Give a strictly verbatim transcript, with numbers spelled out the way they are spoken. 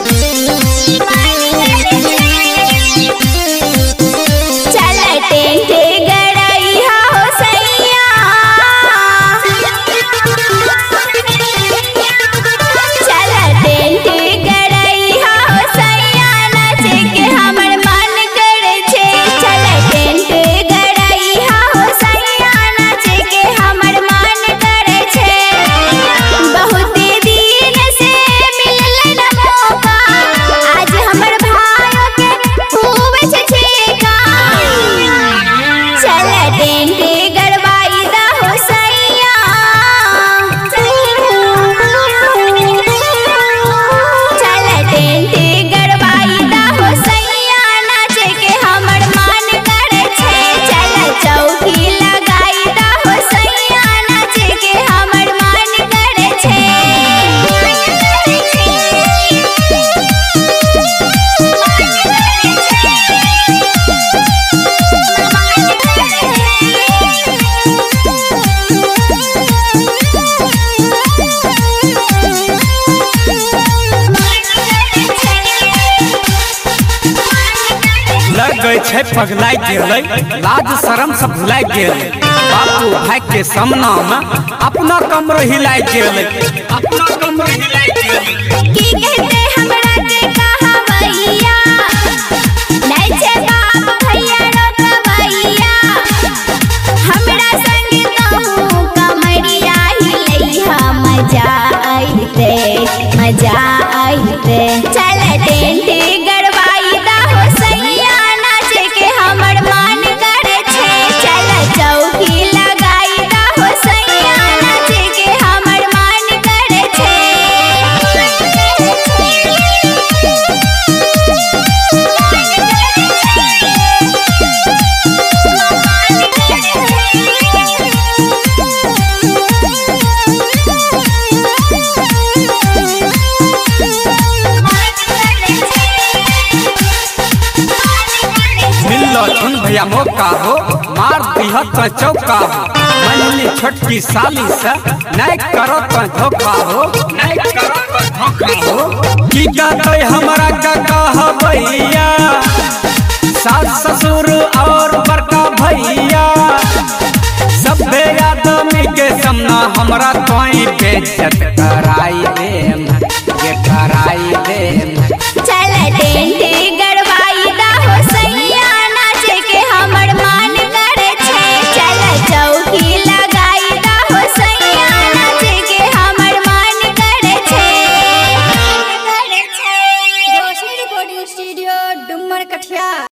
गए छे पगलाई गेलै, लाज शरम सब भुलाई गेलै। बापू भाई के सामना में अपना कमर हिलाई गेलै, अपना कमर हिलाई गेलै। की कहते हमरा के कहावैया, नै छे बाप भैया रोकवैया। हमरा संग कहूँ कमरिया हिलैया, मजा आइते मजा आइते। चल टेंटी गड़वाई दा हो सैया, नाचे के हमर मन करे छे। चल चौकी लगाई दा हो सैया, नाचे के हमर मन करे छे। सुन भैया मौका हो, मार दिह तो चौका हो। मनली छोटकी साली से नहीं करो तो धोखा हो, नहीं करो तो धोखा हो। की कहते हमरा का कहबैया, सास ससुर और बड़का भैया। सब आदमी के सामना हमरा तोई बेइज्जत कराई देम, ये कराई देम। चल टेंटी गड़वाई दा हो सैया, नाचे के हमर मन करे छे। चल चौकी लगाई दा हो सैया, नाचे के हमर मन करे छे। रोशनी रिकॉर्डिंग स्टूडियो डुमर कठिया।